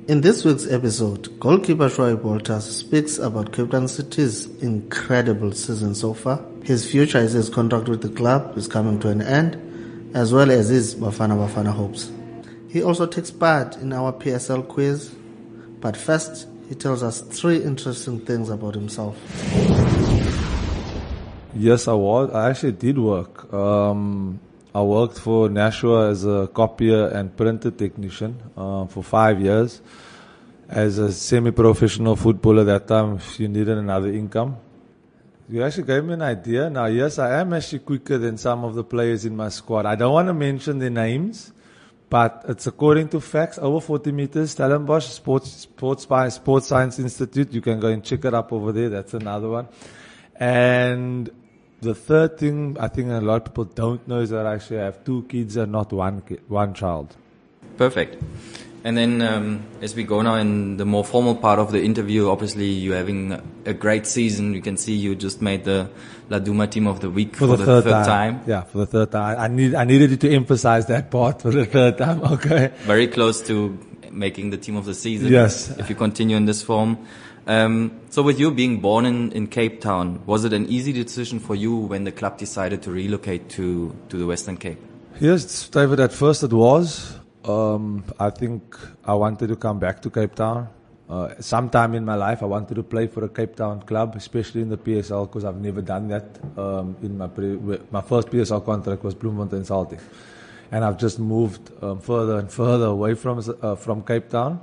In this week's episode, goalkeeper Troy Boltas speaks about Cape Town City's incredible season so far. His future as his contract with the club is coming to an end, as well as his Bafana Bafana hopes. He also takes part in our PSL quiz, but first, he tells us 3 interesting things about himself. Yes, I was. I actually did work. I worked for Nashua as a copier and printer technician for 5 years. As a semi-professional footballer that time, you needed another income. You actually gave me an idea. Now, yes, I am actually quicker than some of the players in my squad. I don't want to mention their names, but it's according to facts. Over 40 meters, Stellenbosch Sports Science Institute. You can go and check it up over there. That's another one. And the third thing I think a lot of people don't know is that I actually have 2 kids and not one child. Perfect. And then as we go now in the more formal part of the interview, obviously you're having a great season. You can see you just made the Laduma Team of the Week for the third time. Yeah, for the third time. I needed you to emphasize that part for the third time. Okay. Very close to making the Team of the Season. Yes. If you continue in this form. So with you being born in Cape Town, was it an easy decision for you when the club decided to relocate to the Western Cape? Yes, David, at first it was. I think I wanted to come back to Cape Town. Sometime in my life, I wanted to play for a Cape Town club, especially in the PSL, because I've never done that. In my first PSL contract was Bloemfontein Celtic, and I've just moved further and further away from Cape Town.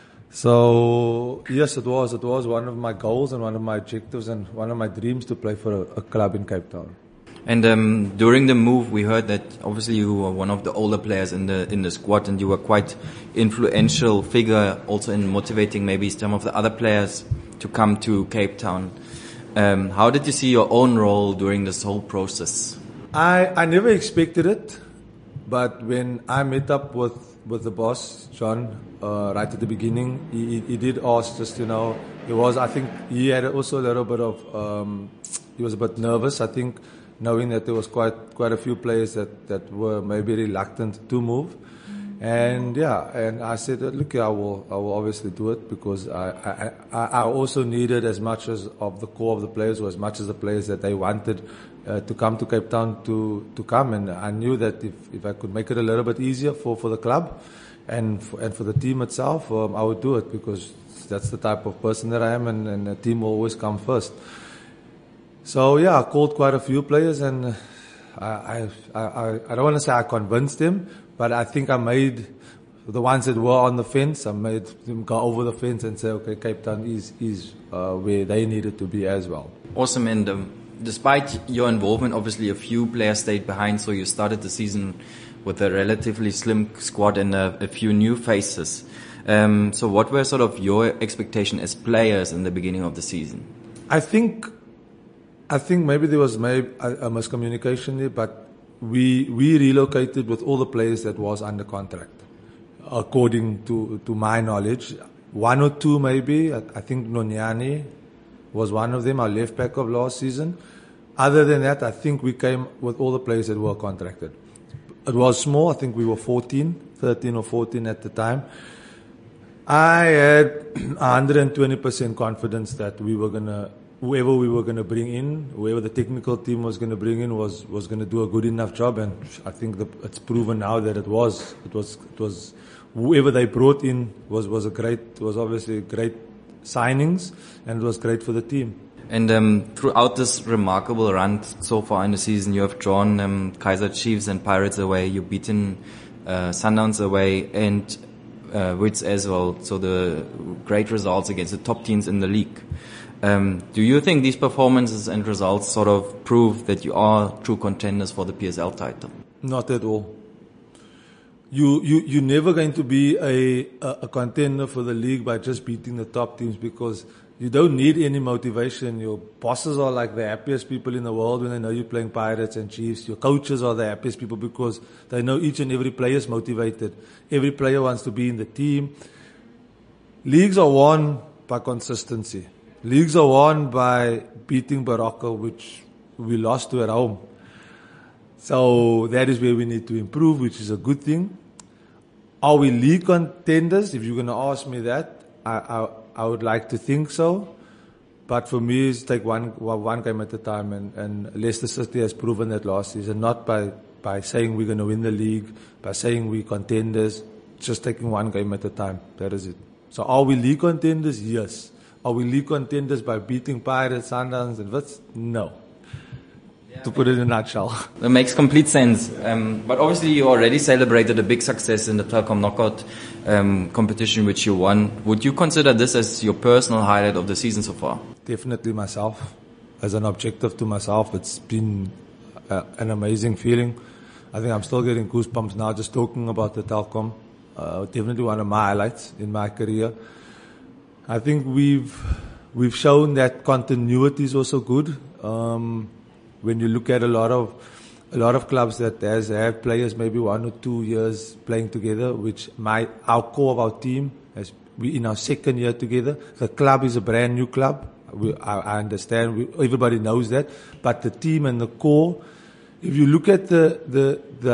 So yes, it was one of my goals and one of my objectives and one of my dreams to play for a club in Cape Town. And during the move, we heard that obviously you were one of the older players in the squad, and you were quite influential figure also in motivating maybe some of the other players to come to Cape Town. How did you see your own role during this whole process? I never expected it, but when I met up with the boss, John, right at the beginning, he did ask just, I think he had also a little bit of, he was a bit nervous, I think, knowing that there was quite a few players that were maybe reluctant to move. And I said, look, I will obviously do it, because I also needed as much as of the core of the players, or as much as the players that they wanted to come to Cape Town to come. And I knew that if I could make it a little bit easier for the club and for the team itself, I would do it, because that's the type of person that I am, and the team will always come first. So I called quite a few players, and I don't want to say I convinced them, but I think I made the ones that were on the fence, I made them go over the fence and say, okay, Cape Town is where they needed to be as well. Awesome. And despite your involvement, obviously a few players stayed behind, so you started the season with a relatively slim squad and a few new faces. So what were sort of your expectations as players in the beginning of the season? I think maybe there was a miscommunication there, but we relocated with all the players that was under contract, according to my knowledge. 1 or 2 maybe. I think Nonyani was one of them, our left back of last season. Other than that, I think we came with all the players that were contracted. It was small. I think we were 13 or 14 at the time. I had 120% confidence that whoever we were going to bring in, whoever the technical team was going to bring in was going to do a good enough job. And I think it's proven now that it was whoever they brought in was obviously great signings, and it was great for the team. And throughout this remarkable run so far in the season, you have drawn Kaiser Chiefs and Pirates away. You've beaten Sundowns away and Wits as well. So the great results against the top teams in the league. Do you think these performances and results sort of prove that you are true contenders for the PSL title? Not at all. You're never going to be a contender for the league by just beating the top teams, because you don't need any motivation. Your bosses are like the happiest people in the world when they know you're playing Pirates and Chiefs. Your coaches are the happiest people because they know each and every player is motivated. Every player wants to be in the team. Leagues are won by consistency. Leagues are won by beating Baraka, which we lost to at home. So that is where we need to improve, which is a good thing. Are we league contenders? If you're going to ask me that, I would like to think so. But for me, it's take one game at a time. And Leicester City has proven that last season, not by saying we're going to win the league, by saying we're contenders, just taking one game at a time. That is it. So are we league contenders? Yes. Are we league contenders by beating Pirates, Sundowns, and Wits? No. To put it in a nutshell. That makes complete sense. But obviously you already celebrated a big success in the Telkom Knockout competition which you won. Would you consider this as your personal highlight of the season so far? Definitely myself. As an objective to myself, it's been an amazing feeling. I think I'm still getting goosebumps now just talking about the Telkom. Definitely one of my highlights in my career. I think we've shown that continuity is also good. When you look at a lot of clubs that have players maybe 1 or 2 years playing together, which our core of our team, as we in our second year together, the club is a brand new club. I understand, everybody knows that, but the team and the core, if you look at the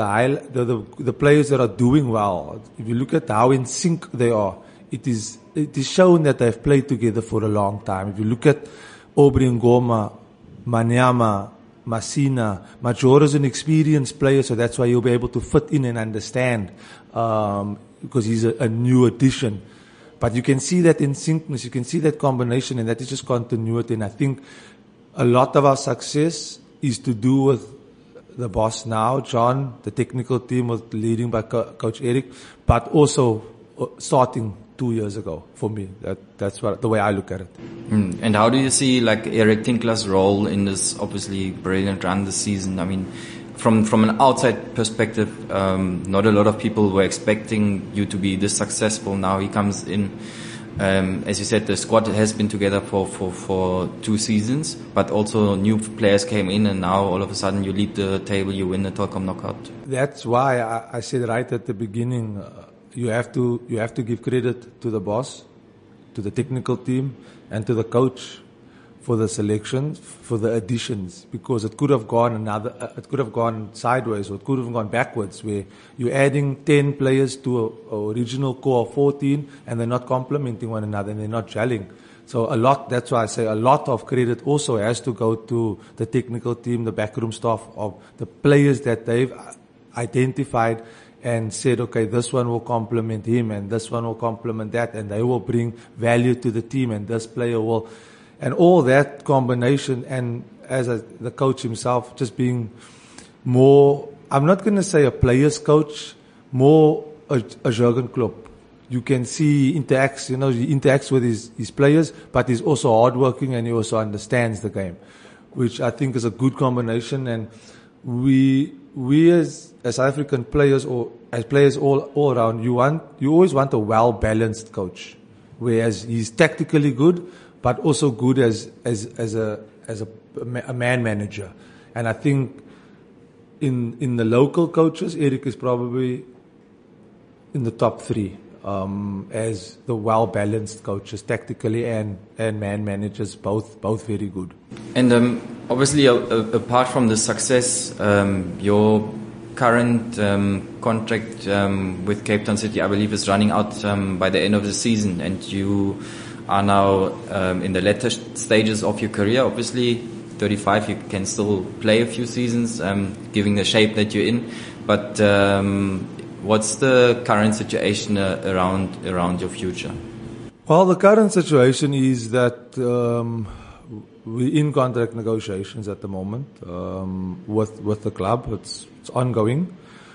players that are doing well, if you look at how in sync they are, it is shown that they've played together for a long time. If you look at Aubrey Ngoma, Manyama, Masina, Major is an experienced player, so that's why he'll be able to fit in and understand, because he's a new addition. But you can see that in syncness, you can see that combination, and that is just continuity. And I think a lot of our success is to do with the boss now, John, the technical team was leading by Coach Eric, but also starting 2 years ago for me. That's the way I look at it. And how do you see like Eric Tinkler's role in this obviously brilliant run this season? I mean, from an outside perspective, not a lot of people were expecting you to be this successful. Now he comes in. As you said, the squad has been together for 2 seasons, but also new players came in, and now all of a sudden you lead the table, you win the Telkom Knockout. That's why I said right at the beginning, you have to give credit to the boss, to the technical team, and to the coach for the selections, for the additions, because it could have gone sideways, or it could have gone backwards, where you're adding 10 players to a original core of 14, and they're not complementing one another, and they're not gelling. So that's why I say a lot of credit also has to go to the technical team, the backroom staff, of the players that they've identified and said, okay, this one will complement him, and this one will complement that, and they will bring value to the team, and this player will. And all that combination, and as the coach himself, just being more, I'm not going to say a player's coach, more a Jurgen Klopp. You can see he interacts with his players, but he's also hardworking, and he also understands the game, which I think is a good combination. And we as South African players, or as players all around, you always want a well-balanced coach, whereas he's tactically good, but also good as a man manager. And I think in the local coaches, Eric is probably in the top 3 as the well-balanced coaches, tactically and man managers, both very good. And obviously, apart from the success, your current contract with Cape Town City, I believe, is running out by the end of the season, and you are now in the latter stages of your career. Obviously, 35, you can still play a few seasons, given the shape that you're in. But what's the current situation around your future? Well, the current situation is that we're in contract negotiations at the moment with the club. It's ongoing.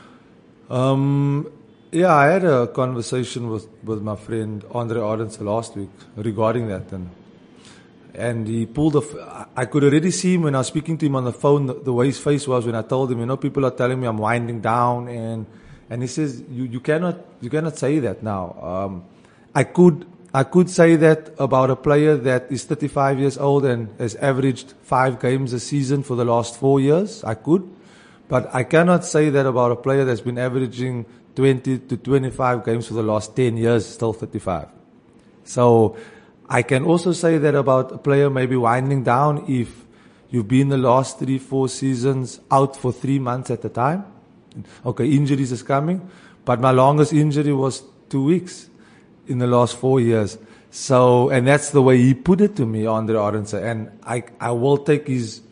Yeah, I had a conversation with my friend Andre Arendse last week regarding that, and he pulled I could already see him when I was speaking to him on the phone, the way his face was when I told him, people are telling me I'm winding down, and he says, you cannot say that now. I could say that about a player that is 35 years old and has averaged 5 games a season for the last 4 years. I could, but I cannot say that about a player that's been averaging 20 to 25 games for the last 10 years, still 35. So I can also say that about a player maybe winding down if you've been the last 3-4 seasons out for 3 months at a time. Okay, injuries is coming, But my longest injury was 2 weeks in the last 4 years. So, and that's the way he put it to me, Andre Arendse. And I will take his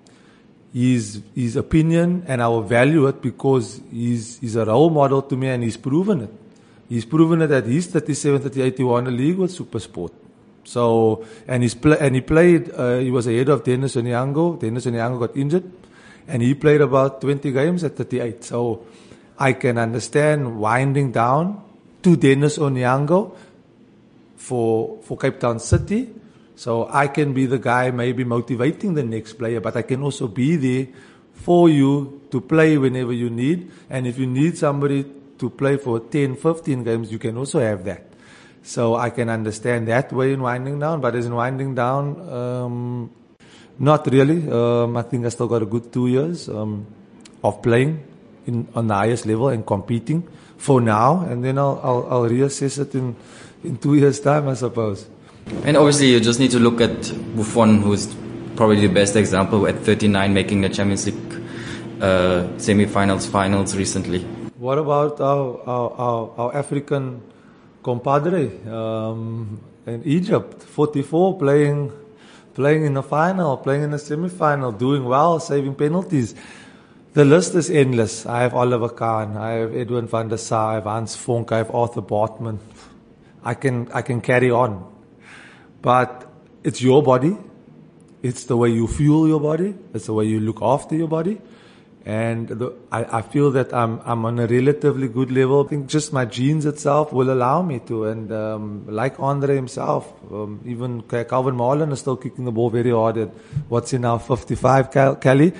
opinion and I will value it because he's a role model to me and he's proven it. He's proven it at his 37, 38, he won the league with SuperSport. So, and he played, he was ahead of Dennis Onyango. Dennis Onyango got injured and he played about 20 games at 38. So I can understand winding down to Dennis Onyango for Cape Town City. So I can be the guy maybe motivating the next player, but I can also be there for you to play whenever you need. And if you need somebody to play for 10, 15 games, you can also have that. So I can understand that way in winding down, but as in winding down, not really. I think I still got a good 2 years of playing on the highest level and competing for now, and then I'll reassess it in 2 years' time, I suppose. And obviously you just need to look at Buffon, who's probably the best example at 39 making the Champions League semi-finals, finals recently. What about our African compadre in Egypt, 44, playing in the final, playing in the semi-final, doing well, saving penalties. The list is endless. I have Oliver Kahn, I have Edwin van der Sar, I have Hans Vonk, I have Arthur Bartman. I can carry on. But it's your body. It's the way you fuel your body. It's the way you look after your body. And I feel that I'm on a relatively good level. I think just my genes itself will allow me to. And like Andre himself, even Calvin Marlin is still kicking the ball very hard at what's in now 55, Kelly.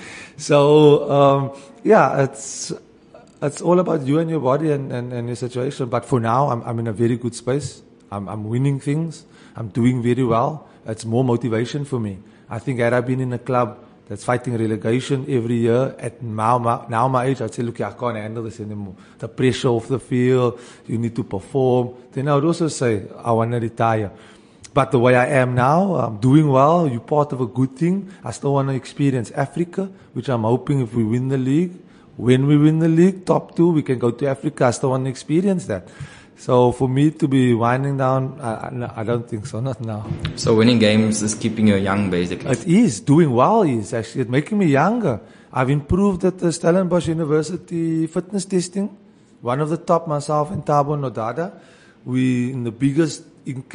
So yeah, it's all about you and your body and your situation. But for now, I'm in a very good space. I'm winning things. I'm doing very well. It's more motivation for me. I think had I been in a club that's fighting relegation every year at now my age, I'd say, look, I can't handle this anymore. The pressure off the field, you need to perform. Then I would also say, I want to retire. But the way I am now, I'm doing well. You're part of a good thing. I still want to experience Africa, which I'm hoping if we win the league, when we win the league, top 2, we can go to Africa. I still want to experience that. So for me to be winding down, I don't think so, not now. So winning games is keeping you young, basically. It is. Doing well is actually. It's making me younger. I've improved at the Stellenbosch University fitness testing. One of the top, myself and Thabo Nodada. We in the biggest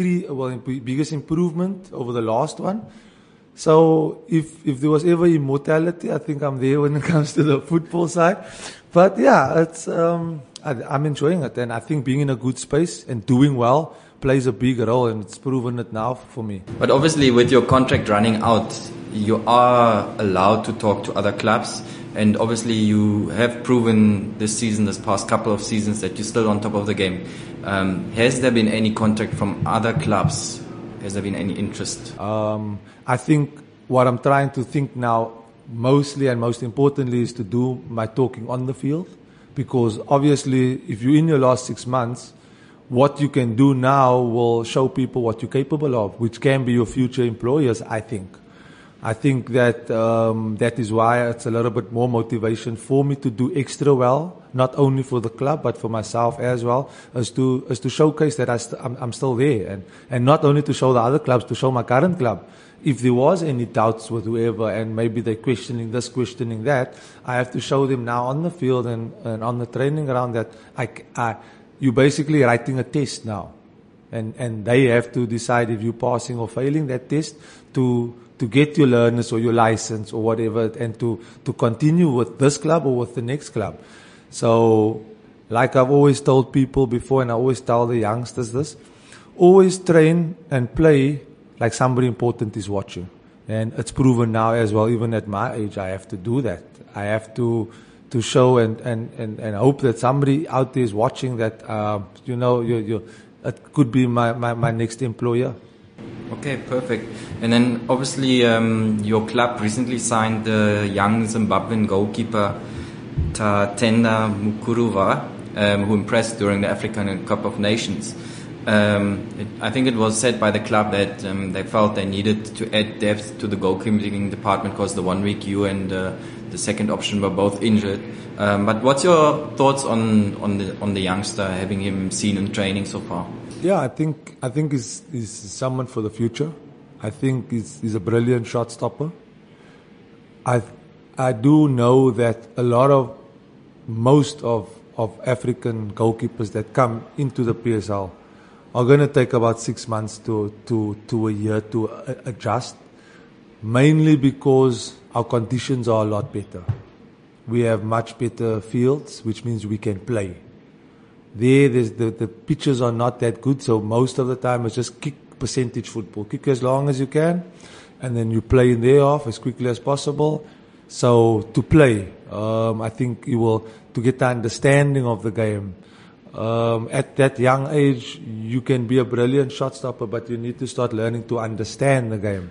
biggest improvement over the last one. So if there was ever immortality, I think I'm there when it comes to the football side. But yeah, it's I'm enjoying it, and I think being in a good space and doing well plays a big role, and it's proven it now for me. But obviously, with your contract running out, you are allowed to talk to other clubs, and obviously you have proven this past couple of seasons, that you're still on top of the game. Has there been any contact from other clubs? Has there been any interest? I think what I'm trying to think now, mostly and most importantly, is to do my talking on the field. Because obviously, if you're in your last 6 months, what you can do now will show people what you're capable of, which can be your future employers, I think. I think that that is why it's a little bit more motivation for me to do extra well, not only for the club, but for myself as well, as to showcase that I'm still there. And not only to show the other clubs, to show my current club. If there was any doubts with whoever and maybe they're questioning this, questioning that, I have to show them now on the field and on the training ground that you're basically writing a test now. And they have to decide if you're passing or failing that test to get your learners or your license or whatever, and to continue with this club or with the next club. So, like I've always told people before, and I always tell the youngsters this, always train and play like somebody important is watching. And it's proven now as well, even at my age, I have to do that. I have to show and hope that somebody out there is watching that, it could be my next employer. Okay, perfect. And then obviously your club recently signed the young Zimbabwean goalkeeper Tatenda Mukuruva, who impressed during the African Cup of Nations. I think it was said by the club that they felt they needed to add depth to the goalkeeping department because the 1 week you and the second option were both injured. But what's your thoughts on the youngster, having him seen in training so far? Yeah, I think he's someone for the future. I think he's a brilliant shot stopper. I do know that most of African goalkeepers that come into the PSL are going to take about 6 months to a year to adjust, mainly because our conditions are a lot better. We have much better fields, which means we can play. There's the pitches are not that good, so most of the time it's just kick percentage football. Kick as long as you can, and then you play in there off as quickly as possible. So to play, I think you will, to get the understanding of the game. At that young age, you can be a brilliant shot stopper, but you need to start learning to understand the game.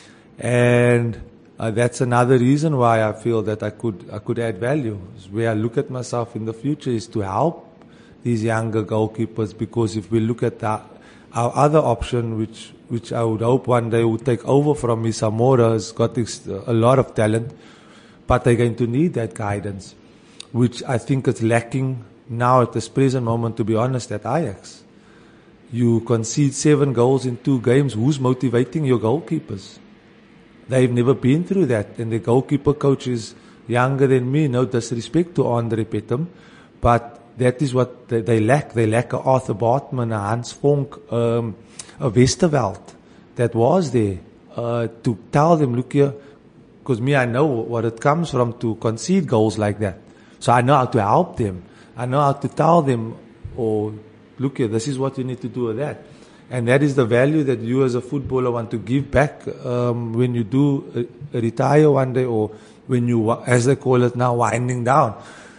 And that's another reason why I feel that I could add value. Where I look at myself in the future is to help these younger goalkeepers, because if we look at our other option, which I would hope one day will take over from me, Samora has got a lot of talent, but they're going to need that guidance, which I think is lacking now at this present moment, to be honest, at Ajax. You concede 7 goals in 2 games. Who's motivating your goalkeepers? They've never been through that, and the goalkeeper coach is younger than me. No disrespect to Andre Petum, but that is what they lack. They lack a Arthur Bartman, a Hans Vonk, a Westerveld that was there to tell them, look here, because I know what it comes from to concede goals like that. So I know how to help them. I know how to tell them, look here, this is what you need to do with that. And that is the value that you as a footballer want to give back when you do retire one day, or when you, as they call it now, winding down.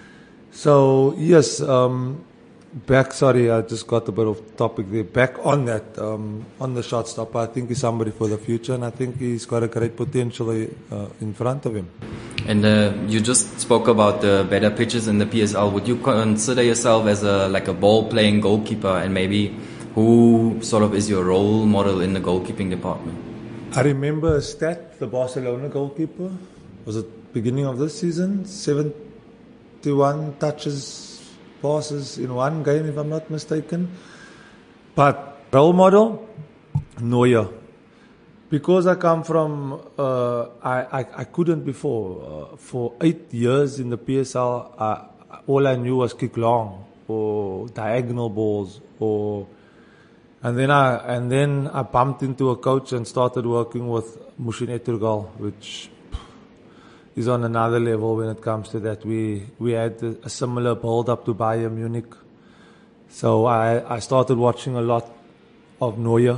So yes, sorry, I just got a bit of topic there. Back on that, on the shot stopper, I think he's somebody for the future, and I think he's got a great potential in front of him. And you just spoke about the better pitches in the PSL. Would you consider yourself as a ball-playing goalkeeper, and maybe who sort of is your role model in the goalkeeping department? I remember a stat, the Barcelona goalkeeper, was it beginning of this season, 71 touches, passes in one game, if I'm not mistaken. But role model, Neuer. Because I come from, I couldn't before. For 8 years in the PSL, all I knew was kick long, or diagonal balls, and then I bumped into a coach and started working with Mushin Eturgal, which is on another level when it comes to that. We had a similar build-up to Bayern Munich. So I started watching a lot of Neuer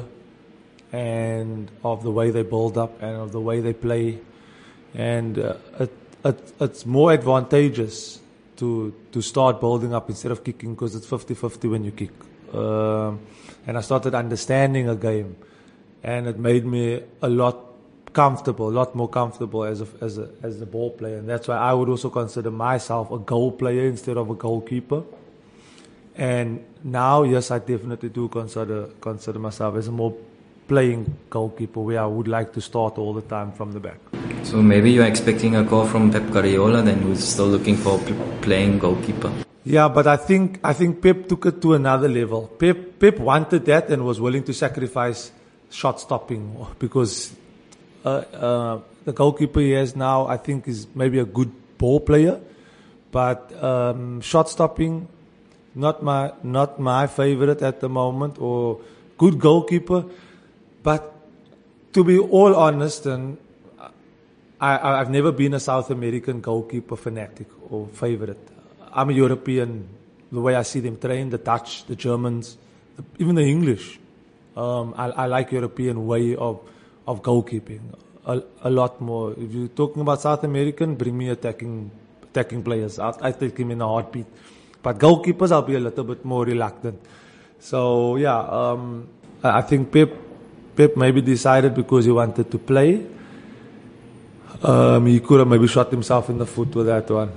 and of the way they build up and of the way they play. And it's more advantageous to start building up instead of kicking, because it's 50-50 when you kick. And I started understanding a game, and it made me a lot more comfortable as a ball player, and that's why I would also consider myself a goal player instead of a goalkeeper. And now, yes, I definitely do consider myself as a more playing goalkeeper, where I would like to start all the time from the back. So maybe you're expecting a call from Pep Guardiola, then, who's still looking for a playing goalkeeper. Yeah, but I think Pep took it to another level. Pep wanted that and was willing to sacrifice shot stopping, because the goalkeeper he has now, I think, is maybe a good ball player, but shot stopping, not my favorite at the moment, or good goalkeeper. But to be all honest, and I've never been a South American goalkeeper fanatic or favorite. I'm a European, the way I see them train, the Dutch, the Germans, even the English. I like European way of goalkeeping a lot more. If you're talking about South American, bring me attacking players. I take him in a heartbeat. But goalkeepers, I'll be a little bit more reluctant. So yeah, I think Pep maybe decided because he wanted to play. He could have maybe shot himself in the foot with that one.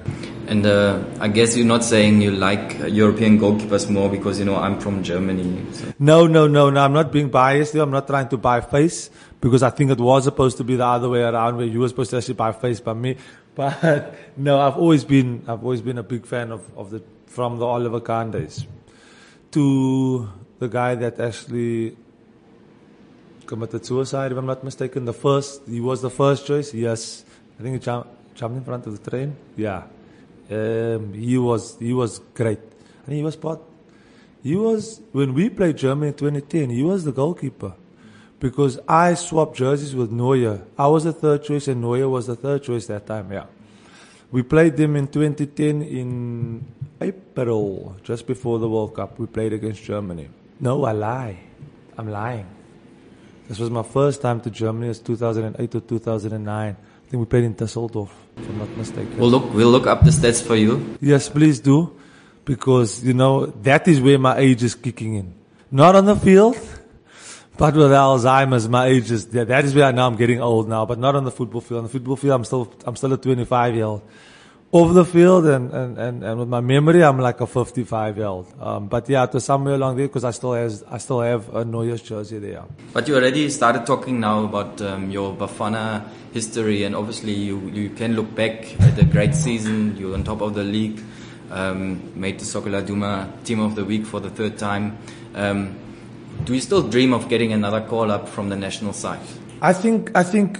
And I guess you're not saying you like European goalkeepers more because, I'm from Germany. So. No. I'm not being biased here. I'm not trying to buy face because I think it was supposed to be the other way around where you were supposed to actually buy face by me. But no, I've always been a big fan from the Oliver Kahn days to the guy that actually committed suicide, if I'm not mistaken. He was the first choice. Yes, I think he jumped in front of the train. Yeah. He was great. And he was, when we played Germany in 2010, he was the goalkeeper. Because I swapped jerseys with Neuer. I was the third choice and Neuer was the third choice that time, yeah. We played them in 2010 in April, just before the World Cup. We played against Germany. No, I lie. I'm lying. This was my first time to Germany. It was 2008 or 2009. I think we played in Düsseldorf, if I'm not mistaken. We'll look up the stats for you. Yes, please do. Because, that is where my age is kicking in. Not on the field, but with Alzheimer's, my age is, that is where I know I'm getting old now, but not on the football field. On the football field, I'm still a 25-year-old. Off the field and with my memory, I'm like a 55-year-old. But yeah, it was somewhere along there because I still have a Neuer's jersey there. But you already started talking now about your Bafana history, and obviously you can look back at a great season. You're on top of the league, made the Sokola Duma Team of the Week for the third time. Do you still dream of getting another call up from the national side? I think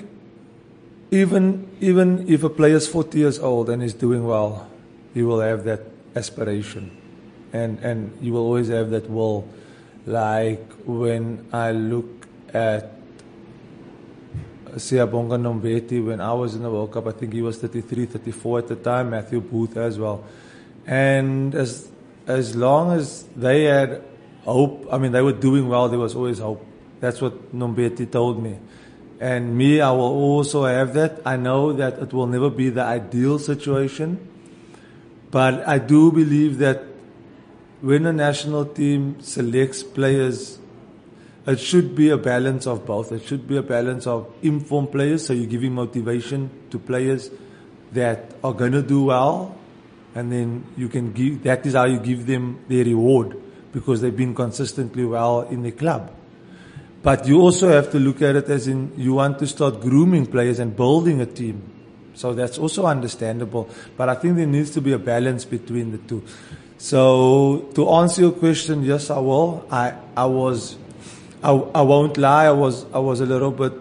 even if a player is 40 years old and is doing well, he will have that aspiration, and you will always have that will. Like when I look at Siyabonga Nombeti, when I was in the World Cup, I think he was 33, 34 at the time. Matthew Booth as well, and as long as they had hope, they were doing well, there was always hope. That's what Nombeti told me. And me, I will also have that. I know that it will never be the ideal situation, but I do believe that when a national team selects players, it should be a balance of both. It should be a balance of informed players, so you're giving motivation to players that are going to do well, and then that is how you give them their reward, because they've been consistently well in the club. But you also have to look at it as in you want to start grooming players and building a team. So that's also understandable. But I think there needs to be a balance between the two. So to answer your question, yes, I will. I won't lie. I was a little bit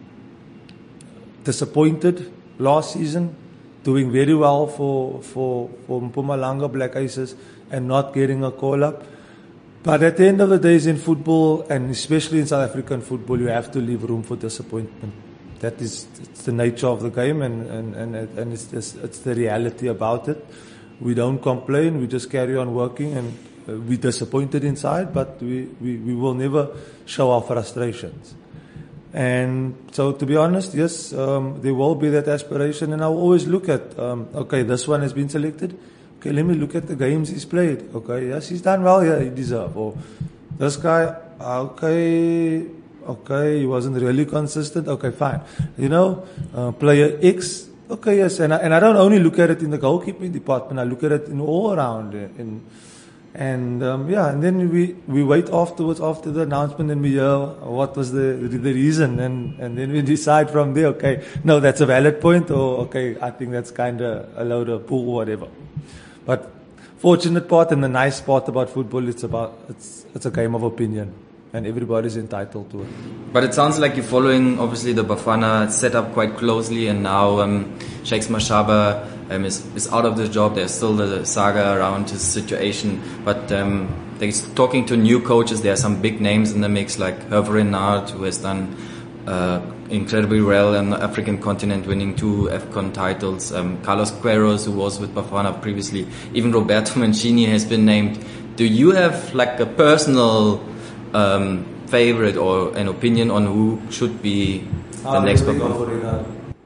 disappointed last season, doing very well for Mpumalanga Black Aces and not getting a call up. But at the end of the day, in football, and especially in South African football, you have to leave room for disappointment. It's the nature of the game, and it's the reality about it. We don't complain. We just carry on working, and we're disappointed inside, but we will never show our frustrations. And so, to be honest, yes, there will be that aspiration, and I'll always look at, okay, this one has been selected. Okay, let me look at the games he's played. Okay, yes, he's done well. Yeah, he deserves. Or this guy, okay, he wasn't really consistent. Okay, fine. Player X. Okay, yes, and I don't only look at it in the goalkeeping department. I look at it in all around. And then we wait afterwards after the announcement, and we hear what was the reason, and then we decide from there. Okay, no, that's a valid point, or okay, I think that's kind of a load of bull, whatever. But fortunate part and the nice part about football, it's a game of opinion, and everybody's entitled to it. But it sounds like you're following, obviously, the Bafana setup quite closely, and now Shakes Mashaba is out of the job. There's still the saga around his situation, but they're talking to new coaches. There are some big names in the mix, like Hervé Renard, who has done incredibly well on the African continent, winning 2 AFCON titles. Carlos Queiroz, who was with Bafana previously. Even Roberto Mancini has been named. Do you have like a personal favorite or an opinion on who should be the next Bafana?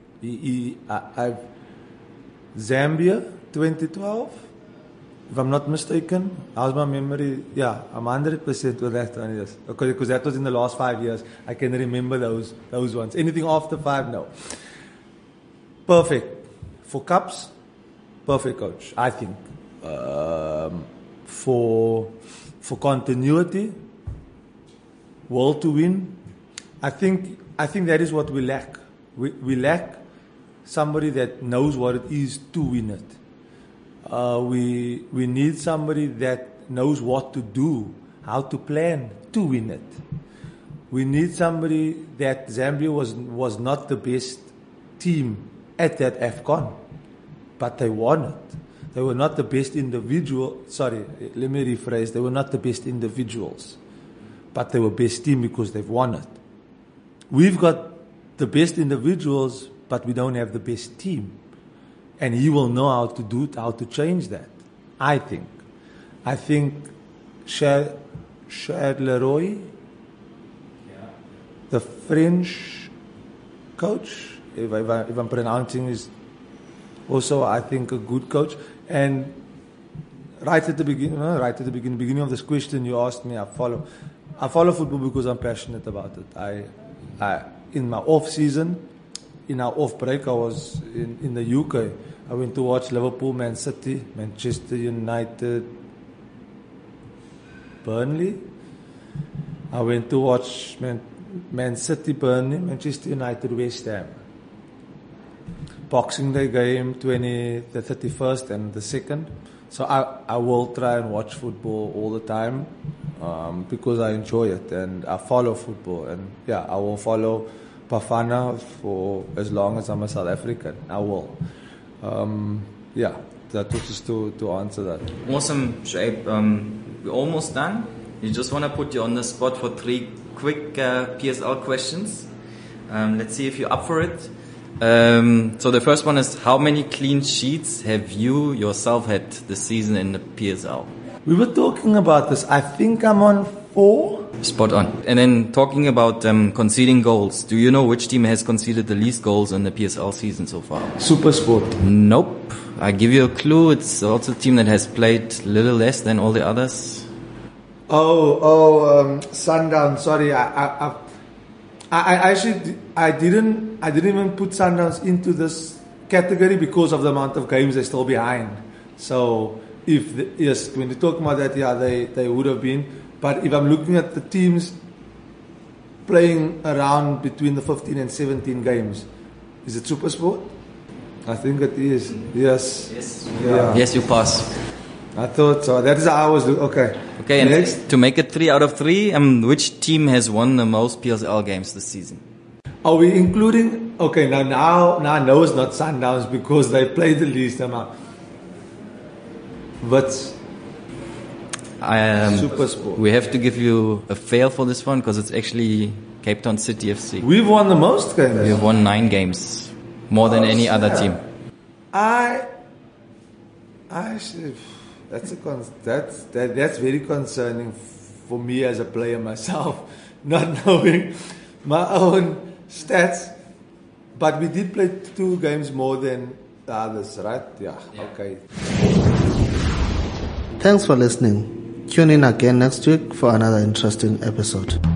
Zambia 2012, if I'm not mistaken. How's my memory? Yeah, I'm 100% with that one, yes. Okay, because that was in the last 5 years. I can remember those ones. Anything after 5, no. Perfect. For cups, perfect coach, I think. For continuity, will to win. I think that is what we lack. We lack somebody that knows what it is to win it. We need somebody that knows what to do, how to plan to win it. We need somebody that Zambia was not the best team at that AFCON, but they won it. They were not the best individual. Sorry, let me rephrase. They were not the best individuals, but they were best team because they've won it. We've got the best individuals, but we don't have the best team. And he will know how to do it, how to change that. I think Charles Leroy, the French coach, if I'm pronouncing is also, I think, a good coach. And right at the beginning of this question, you asked me. I follow football because I'm passionate about it. I in my off season, in our off break, I was in the UK. I went to watch Liverpool, Man City, Manchester United, Burnley. I went to watch Man City, Burnley, Manchester United, West Ham. Boxing Day game, the 31st and the 2nd. So I will try and watch football all the time because I enjoy it and I follow football. And yeah, I will follow Bafana for as long as I'm a South African. I will. Yeah, that was just to answer that. Awesome, Shoaib. We're almost done. We just want to put you on the spot for 3 quick PSL questions. Let's see if you're up for it. So the first one is, how many clean sheets have you yourself had this season in the PSL? We were talking about this. I think I'm on 4. Spot on. And then talking about conceding goals, do you know which team has conceded the least goals in the PSL season so far? SuperSport. Nope. I give you a clue. It's also a team that has played a little less than all the others. Sundown. Sorry, I actually didn't even put Sundowns into this category because of the amount of games they're still behind. So when you talk about that, yeah, they would have been. But if I'm looking at the teams playing around between the 15 and 17 games, is it SuperSport? I think it is. Yes. Yeah. Yes, you pass. I thought so. That is how I was doing. Okay. Okay, and next, to make it 3 out of 3, which team has won the most PSL games this season? Are we including? Okay, now I know it's not Sundowns because they played the least amount. But SuperSport. We have to give you a fail for this one because it's actually Cape Town City FC. We've won the most games. We've won 9 games, more than any other team. That's very concerning for me as a player myself, not knowing my own stats. But we did play 2 games more than the others, right? Yeah. Okay. Thanks for listening. Tune in again next week for another interesting episode.